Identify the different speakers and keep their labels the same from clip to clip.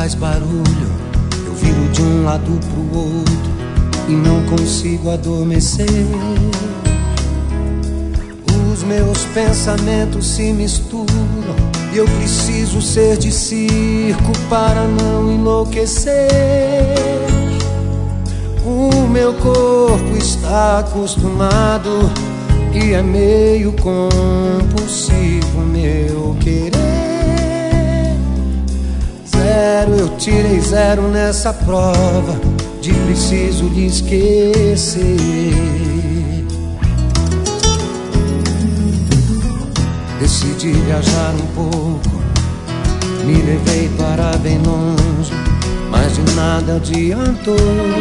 Speaker 1: faz barulho, eu viro de um lado pro outro e não consigo adormecer. Os meus pensamentos se misturam e eu preciso ser de circo para não enlouquecer. O meu corpo está acostumado e é meio compulsivo meu querer. Eu tirei 0 nessa prova de preciso lhe esquecer. Decidi viajar um pouco, me levei para bem longe, mas de nada adiantou.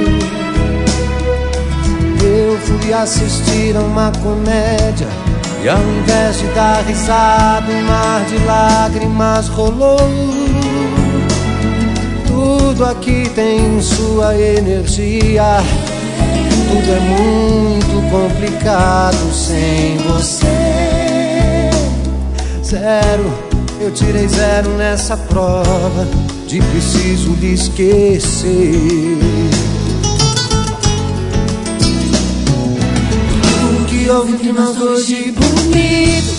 Speaker 1: Eu fui assistir a uma comédia e ao invés de dar risada, um mar de lágrimas rolou. Tudo aqui tem sua energia, tudo é muito complicado sem você. 0, eu tirei 0 nessa prova de preciso lhe esquecer. O que houve entre nós dois de bonito?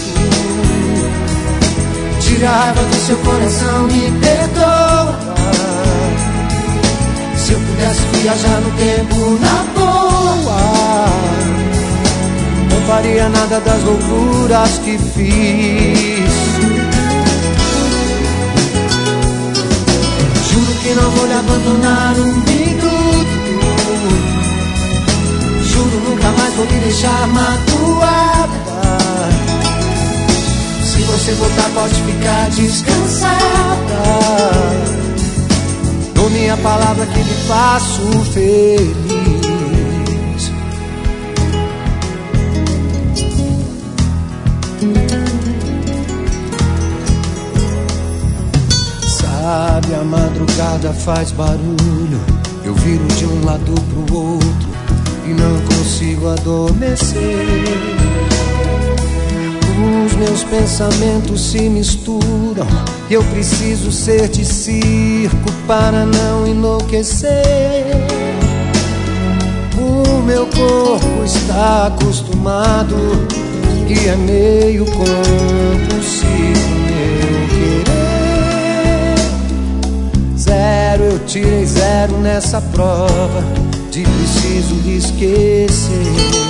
Speaker 1: Tira a raiva do seu coração, me perdoa. Se eu pudesse viajar no tempo na boa, não faria nada das loucuras que fiz. Juro que não vou lhe abandonar um minuto. Juro nunca mais vou lhe deixar magoada. Se você voltar pode ficar descansada. Dou minha palavra que lhe faço feliz. Sabe, a madrugada faz barulho, eu viro de um lado pro outro e não consigo adormecer. Os meus pensamentos se misturam e eu preciso ser de circo para não enlouquecer. O meu corpo está acostumado e é meio compulsivo meu querer. 0, eu tirei 0 nessa prova de preciso lhe esquecer.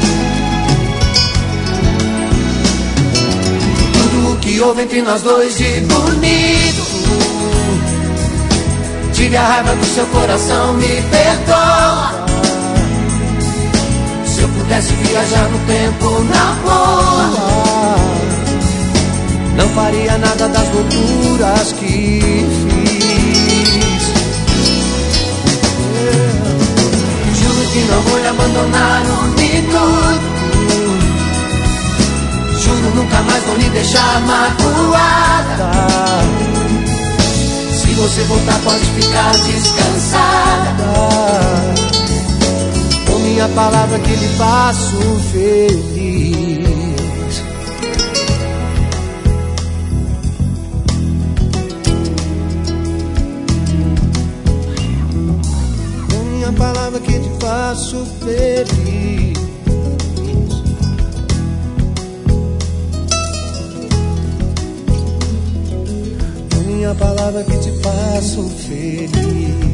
Speaker 1: Que houve entre nós dois de bonito? Tire a raiva do seu coração, me perdoa. Se eu pudesse viajar no tempo na boa, não faria nada das loucuras que fiz. Juro que não vou lhe abandonar um minuto. Juro nunca mais vou lhe deixar magoada. Se você voltar pode ficar descansada. Com minha palavra que lhe faço feliz. Com minha palavra que te faço feliz. Minha palavra que te faço feliz.